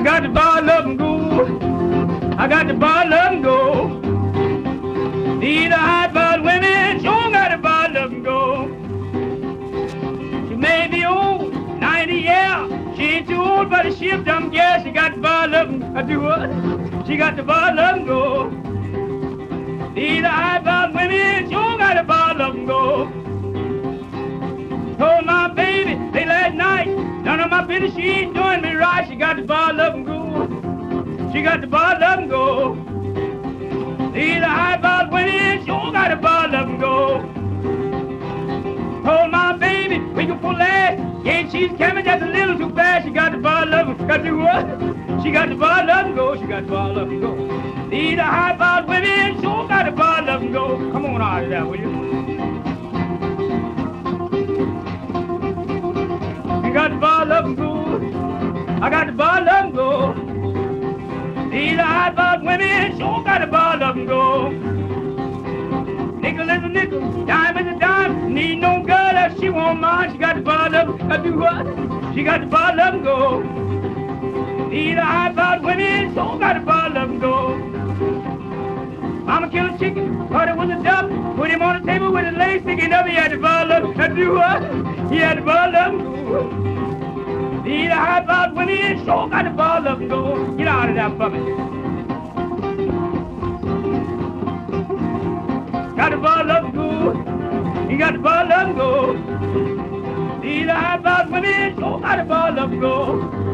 got the ball up and go. I got the ball up and go. These are high-ball women, sure got the ball up and go. She may be old, 90 years. She ain't too old, but she a dumb girl. She got the ball up and do what? She got the ball up and go. These are high-ball women, sure got the ball up and go. Told my baby late last night, none of my business, she ain't doing me right. She got the ball up and go. She got the ball up and go. These are high-ball women, sure got the ball up and go. Told my baby we can pull that. Yeah, she's coming just a little too fast. She got the ball up and got to do what? She got the ball up and go. She got the ball up and go. These are high-ball women, sure got the ball up and go. Come on out of there, will you? You got the ball up and go. I got the ball up and go. These are high-ball women, sure got the ball up and go. Nickel is a nickel, dime is a dime. Need no girl if she won't mind. She got the ball up, I do what? She got the ball up and go. These are high-ball women, sure got the ball up and go. Mama killed a chicken, caught it with a duck, put him on the table with his legs sticking up. He had the ball up, I do what? He had the ball up and go. These are high-ball women, sure got the ball up and go. Get out of there for me. Got the ball up and go. He got the ball up and go. These are high-ball women, sure got the ball up and go.